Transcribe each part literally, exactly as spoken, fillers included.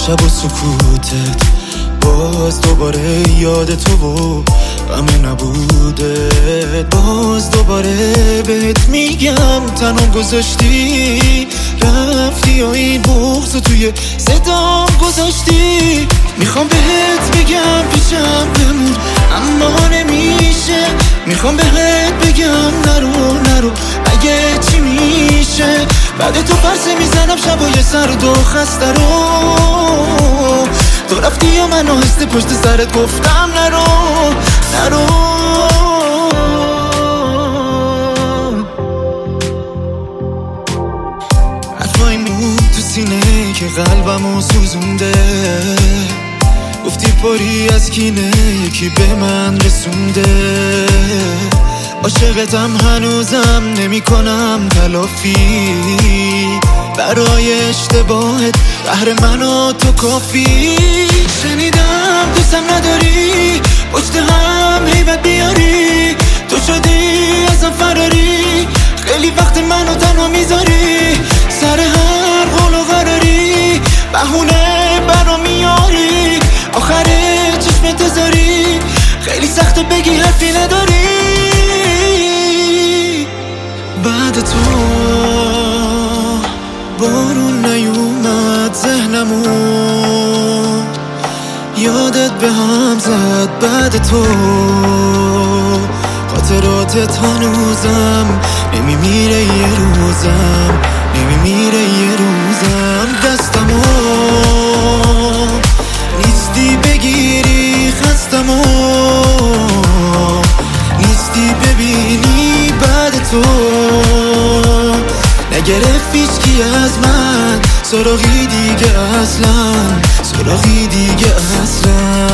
شب و سکوتت باز دوباره یاد تو و غم نبوده، باز دوباره بهت میگم تنها گذاشتی رفتی و این بغض توی صدام گذاشتی. میخوام بهت بگم پیشم بمون اما نمیشه، میخوام بهت بگم نرو نرو اگه چی میشه. بعد تو پرسه میزنم شبای سرد و خسته رو، تو رفتی یا من آهسته پشت سرت گفتم نرو نرو. حرفای موند تو سینه که قلبمو سوزونده، گفتی پری از کینه یکی به من رسونده. عاشقتم هنوزم نمی کنم تلافی، برای اشتباهت قهر من و تو کافی. شنیدم دوستم نداری پشت هم هیبت بیاری، تو شدی ازم فراری، خیلی وقت منو تنها میذاری. سر هر قول و قراری بهونه برا میاری، آخر چشمت تذاری خیلی سخته بگی حرفی نداری. بعد تو بارون نیومد ذهنمو، یادت به هم زد. بعد تو خاطراتت هنوزم نمیمیره یه روزم، نمیمیره یه روزم. دستمو نیستی بگیری خستمو، نیستی ببینی. بعد تو نگرفت هیچکی از من سراغی دیگه اصلا، سراغی دیگه اصلا.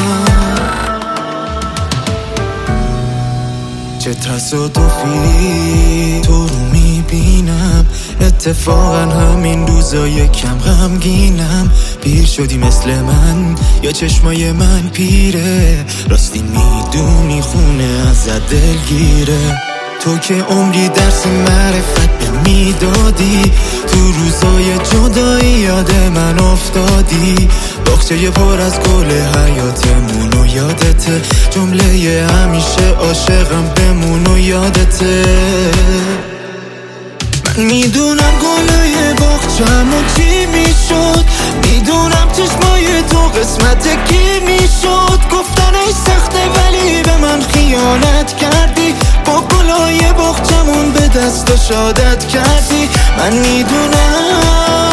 چه تصادفی تو رو میبینم، اتفاقا همین روزای کم غمگینم. پیر شدی مثل من یا چشمای من پیره، راستی میدونی خونه ازت دلگیره. تو که عمری درس معرفت به میدادی، تو روزای جدایی یاد من افتادی. باغچه پر از گل حیاتمون و یادته، جمله همیشه عاشقم بمون و یادته. من میدونم گلای باغچه‌مون چی میشد، میدونم چشمای تو قسمت کی میشد. گفتنش سخته ولی به من خیانت کردی، با گلای باغچه‌مون به دست و شادت کردی. من میدونم